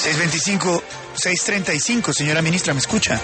625, 635, señora ministra, ¿me escucha?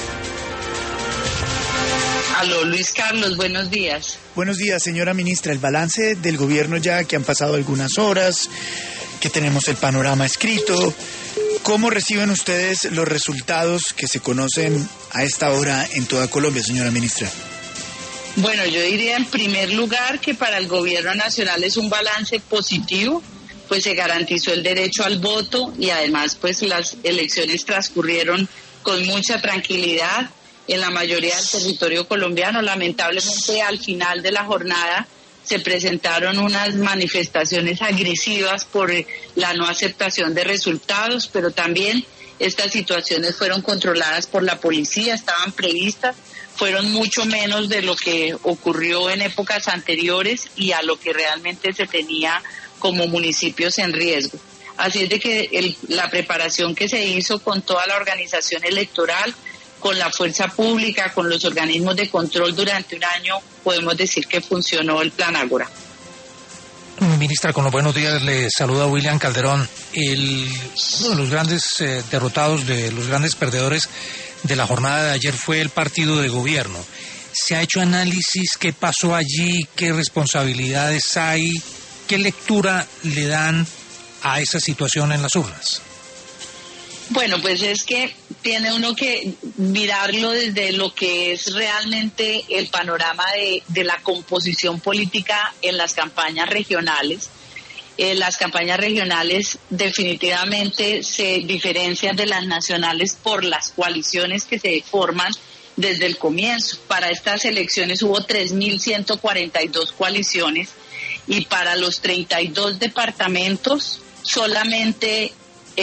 Aló, Luis Carlos, buenos días. Buenos días, señora ministra. El balance del gobierno ya que han pasado algunas horas, que tenemos el panorama escrito. ¿Cómo reciben ustedes los resultados que se conocen a esta hora en toda Colombia, señora ministra? Bueno, yo diría en primer lugar que para el gobierno nacional es un balance positivo, pues se garantizó el derecho al voto y además pues las elecciones transcurrieron con mucha tranquilidad en la mayoría del territorio colombiano. Lamentablemente al final de la jornada se presentaron unas manifestaciones agresivas por la no aceptación de resultados, pero también estas situaciones fueron controladas por la policía, estaban previstas, fueron mucho menos de lo que ocurrió en épocas anteriores y a lo que realmente se tenía como municipios en riesgo. Así es de que la preparación que se hizo con toda la organización electoral, con la fuerza pública, con los organismos de control durante un año, podemos decir que funcionó el Plan Ágora. Ministra, con los buenos días, le saluda William Calderón. Uno de los grandes derrotados, de los grandes perdedores de la jornada de ayer fue el partido de gobierno. ¿Se ha hecho análisis? ¿Qué pasó allí? ¿Qué responsabilidades hay? ¿Qué lectura le dan a esa situación en las urnas? Bueno, pues es que tiene uno que mirarlo desde lo que es realmente el panorama de la composición política en las campañas regionales. Las campañas regionales definitivamente se diferencian de las nacionales por las coaliciones que se forman desde el comienzo. Para estas elecciones hubo 3.142 coaliciones y para los 32 departamentos solamente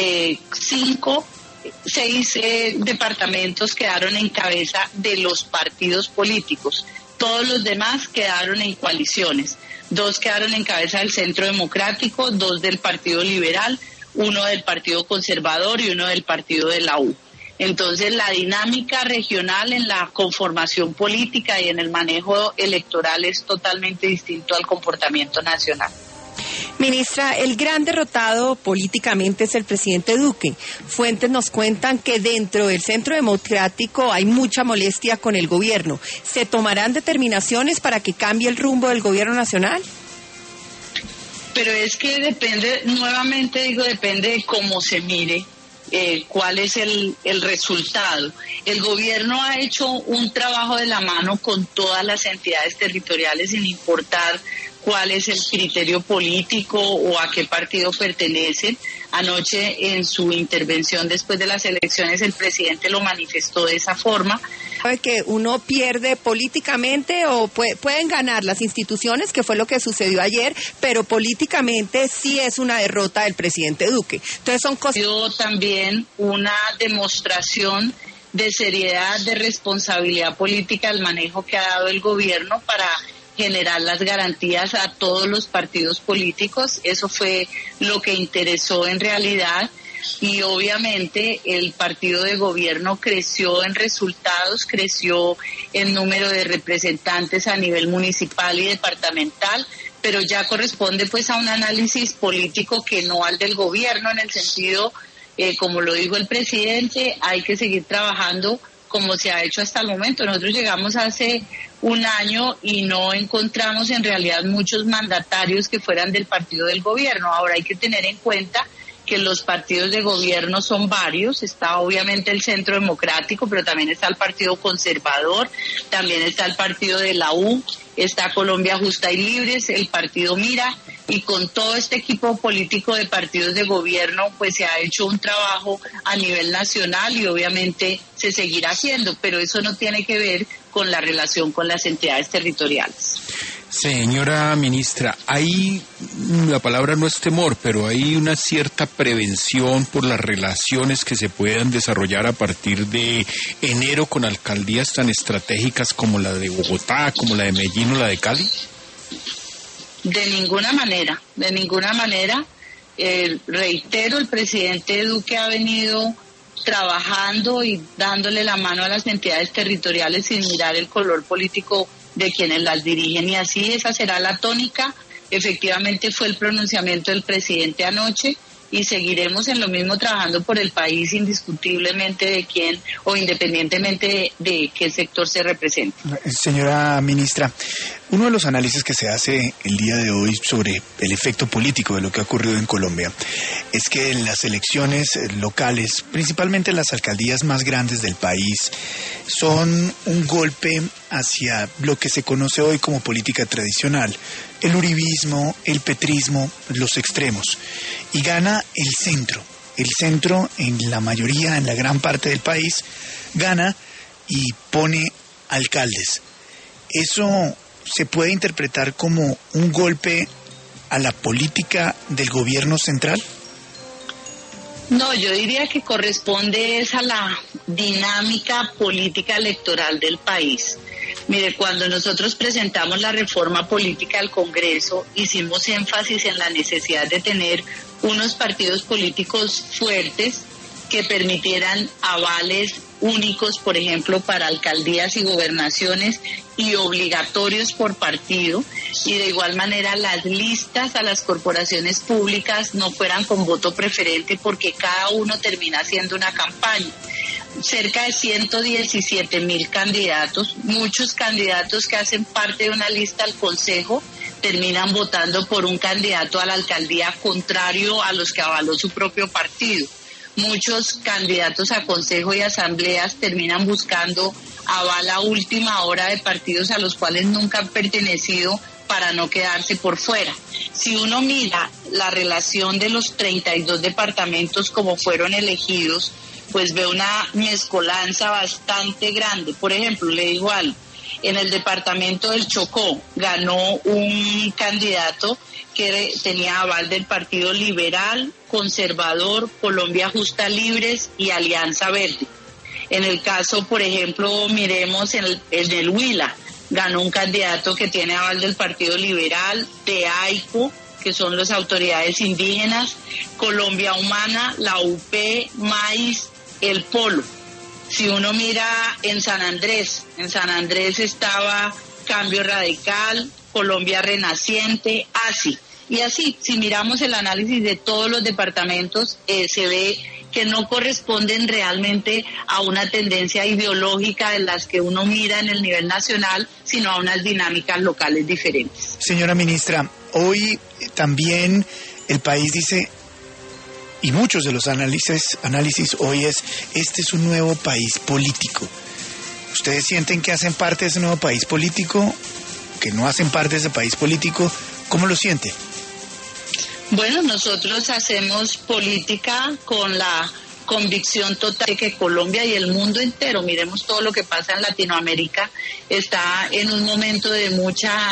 6 departamentos quedaron en cabeza de los partidos políticos. Todos los demás quedaron en coaliciones. 2 quedaron en cabeza del Centro Democrático, 2 del Partido Liberal, 1 del Partido Conservador y 1 del Partido de la U. Entonces, la dinámica regional en la conformación política y en el manejo electoral es totalmente distinto al comportamiento nacional. Ministra, el gran derrotado políticamente es el presidente Duque. Fuentes nos cuentan que dentro del Centro Democrático hay mucha molestia con el gobierno. ¿Se tomarán determinaciones para que cambie el rumbo del gobierno nacional? Pero es que depende, nuevamente digo, depende de cómo se mire. Cuál es el resultado. El gobierno ha hecho un trabajo de la mano con todas las entidades territoriales sin importar cuál es el criterio político o a qué partido pertenecen. Anoche en su intervención después de las elecciones el presidente lo manifestó de esa forma. ¿Sabe que uno pierde políticamente o pueden ganar las instituciones, que fue lo que sucedió ayer, pero políticamente sí es una derrota del presidente Duque? Entonces son cosas... También una demostración de seriedad, de responsabilidad política, el manejo que ha dado el gobierno para generar las garantías a todos los partidos políticos. Eso fue lo que interesó en realidad. Y obviamente el partido de gobierno creció en resultados, creció en número de representantes a nivel municipal y departamental, pero ya corresponde pues a un análisis político que no al del gobierno, en el sentido, como lo dijo el presidente, hay que seguir trabajando como se ha hecho hasta el momento. Nosotros llegamos hace un año y no encontramos en realidad muchos mandatarios que fueran del partido del gobierno. Ahora hay que tener en cuenta que los partidos de gobierno son varios. Está obviamente el Centro Democrático, pero también está el Partido Conservador, también está el Partido de la U, está Colombia Justa y Libres, el Partido Mira, y con todo este equipo político de partidos de gobierno pues se ha hecho un trabajo a nivel nacional y obviamente se seguirá haciendo, pero eso no tiene que ver con la relación con las entidades territoriales. Señora ministra, la palabra no es temor, pero hay una cierta prevención por las relaciones que se puedan desarrollar a partir de enero con alcaldías tan estratégicas como la de Bogotá, como la de Medellín o la de Cali. De ninguna manera. Reitero, el presidente Duque ha venido trabajando y dándole la mano a las entidades territoriales sin mirar el color político de quienes las dirigen, y así esa será la tónica. Efectivamente fue el pronunciamiento del presidente anoche y seguiremos en lo mismo trabajando por el país indiscutiblemente de quién o independientemente de qué sector se represente. Señora ministra, uno de los análisis que se hace el día de hoy sobre el efecto político de lo que ha ocurrido en Colombia es que en las elecciones locales, principalmente en las alcaldías más grandes del país, son un golpe hacia lo que se conoce hoy como política tradicional, el uribismo, el petrismo, los extremos, y gana el centro. El centro en la mayoría, en la gran parte del país, gana y pone alcaldes. ¿Eso se puede interpretar como un golpe a la política del gobierno central? No, yo diría que corresponde es a la dinámica política electoral del país. Mire, cuando nosotros presentamos la reforma política al Congreso, hicimos énfasis en la necesidad de tener unos partidos políticos fuertes que permitieran avales únicos, por ejemplo, para alcaldías y gobernaciones y obligatorios por partido, y de igual manera las listas a las corporaciones públicas no fueran con voto preferente porque cada uno termina haciendo una campaña. Cerca de 117.000 candidatos, muchos candidatos que hacen parte de una lista al Consejo terminan votando por un candidato a la alcaldía contrario a los que avaló su propio partido. Muchos candidatos a consejo y asambleas terminan buscando aval a última hora de partidos a los cuales nunca han pertenecido para no quedarse por fuera. Si uno mira la relación de los 32 departamentos como fueron elegidos, pues ve una mezcolanza bastante grande. Por ejemplo, le digo algo, en el departamento del Chocó ganó un candidato que tenía aval del Partido Liberal, Conservador, Colombia Justa Libres y Alianza Verde. En el caso, por ejemplo, miremos en el Huila, ganó un candidato que tiene aval del Partido Liberal, de AICO, que son las autoridades indígenas, Colombia Humana, la UP, MAIS, el Polo. Si uno mira en San Andrés estaba Cambio Radical, Colombia Renaciente, ASI. Y así, si miramos el análisis de todos los departamentos, se ve que no corresponden realmente a una tendencia ideológica de las que uno mira en el nivel nacional, sino a unas dinámicas locales diferentes. Señora ministra, hoy también el país dice, y muchos de los análisis hoy este es un nuevo país político. ¿Ustedes sienten que hacen parte de ese nuevo país político? ¿Que no hacen parte de ese país político? ¿Cómo lo siente? Bueno, nosotros hacemos política con la convicción total de que Colombia y el mundo entero, miremos todo lo que pasa en Latinoamérica, está en un momento de mucha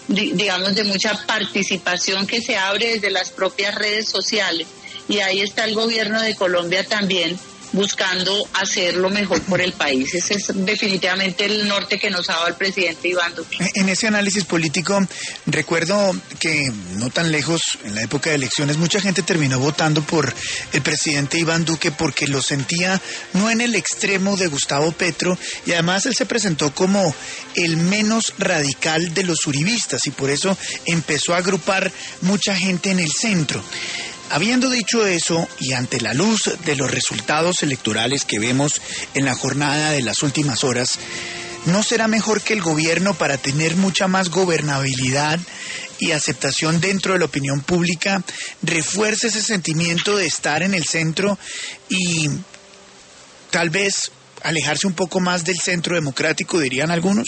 participación que se abre desde las propias redes sociales. Y ahí está el gobierno de Colombia también buscando hacer lo mejor por el país. Ese es definitivamente el norte que nos ha dado el presidente Iván Duque. En ese análisis político, recuerdo que no tan lejos, en la época de elecciones, mucha gente terminó votando por el presidente Iván Duque porque lo sentía no en el extremo de Gustavo Petro, y además él se presentó como el menos radical de los uribistas, y por eso empezó a agrupar mucha gente en el centro. Habiendo dicho eso, y ante la luz de los resultados electorales que vemos en la jornada de las últimas horas, ¿no será mejor que el gobierno, para tener mucha más gobernabilidad y aceptación dentro de la opinión pública, refuerce ese sentimiento de estar en el centro y tal vez alejarse un poco más del centro democrático, dirían algunos?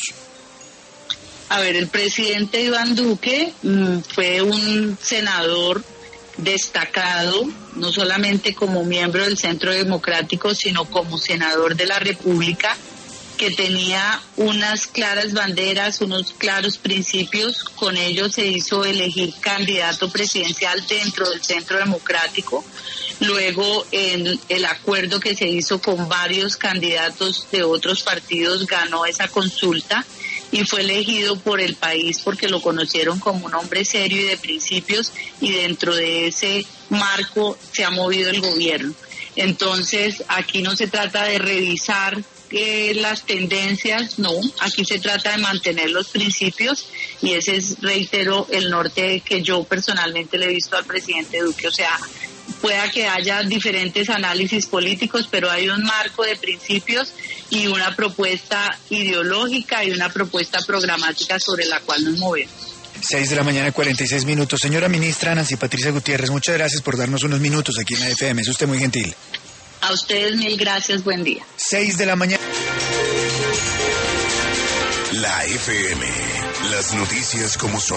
A ver, el presidente Iván Duque fue un senador destacado, no solamente como miembro del Centro Democrático, sino como senador de la República, que tenía unas claras banderas, unos claros principios. Con ello se hizo elegir candidato presidencial dentro del Centro Democrático. Luego, en el acuerdo que se hizo con varios candidatos de otros partidos, ganó esa consulta y fue elegido por el país porque lo conocieron como un hombre serio y de principios, y dentro de ese marco se ha movido el gobierno. Entonces, aquí no se trata de revisar las tendencias, no, aquí se trata de mantener los principios, y ese es, reitero, el norte que yo personalmente le he visto al presidente Duque. O sea, pueda que haya diferentes análisis políticos, pero hay un marco de principios y una propuesta ideológica y una propuesta programática sobre la cual nos movemos. 6:46 a.m. Señora ministra Nancy Patricia Gutiérrez, muchas gracias por darnos unos minutos aquí en la FM. Es usted muy gentil. A ustedes 1000 gracias, buen día. 6:00 a.m. La FM, las noticias como son.